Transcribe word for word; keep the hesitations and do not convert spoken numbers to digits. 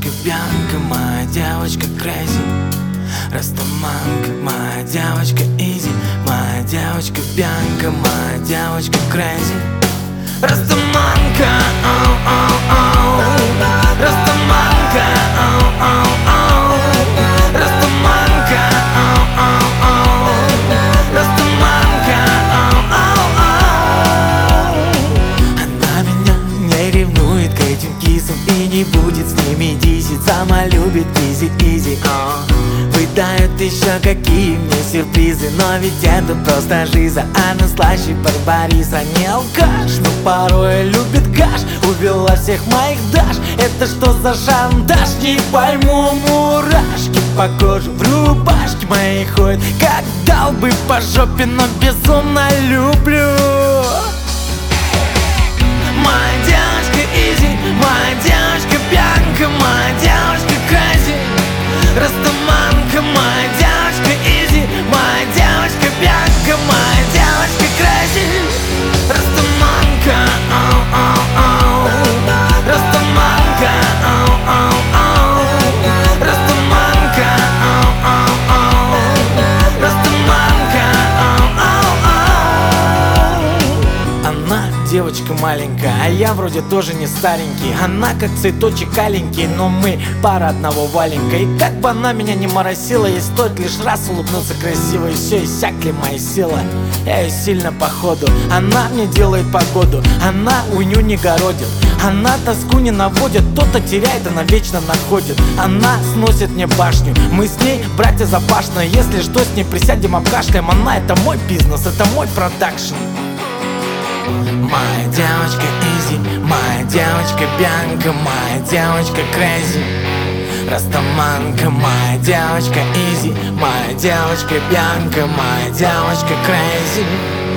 девочка Бьянка, моя девочка Крейзи. Растаманка, моя девочка Изи. Моя девочка Бьянка, моя девочка Крейзи. Растаманка, оу, оу, оу. Растаманка, оу, оу, оу. Растаманка, оу, оу, оу. Растаманка, оу, оу, оу. Она меня не ревнует к этим кисам и не будет с ними дизить. Сама любит изи-изи, выдают еще какие мне сюрпризы. Но ведь это просто жиза, она слаще Барбариса. Не алкаш, но порой любит каш. Увела всех моих даш. Это что за шантаж? Не пойму, мурашки по коже в рубашке моей ходят, как дал бы по жопе, но безумно люблю. Моя девочка Изи, моя девочка Бьянка, моя девочка Крейзи. Растаманка, моя девочка Изи, моя девочка Бьянка, моя девочка Крейзи. Растаманка, оу, оу, оу. Растаманка, оу, оу, оу. Растаманка, оу, оу, оу. Растаманка, оу, оу, оу. Она девочка маленькая, а я вроде тоже не старенький. Она как цветочек аленький, но мы пара одного валенка. И как бы она меня не моросила, ей стоит лишь раз улыбнуться красиво, и все, иссякли мои силы. Я ее сильно походу. Она мне делает погоду, она уйню не городит. Она тоску не наводит, кто-то теряет, она вечно находит. Она сносит мне башню, мы с ней братья запашные. Если что, с ней присядем, обкашляем. Она — это мой бизнес, это мой продакшн. Моя девочка Изи, моя девочка Бьянка, моя девочка Крейзи. Растаманка, моя девочка Изи, моя девочка Бьянка, моя девочка Крейзи.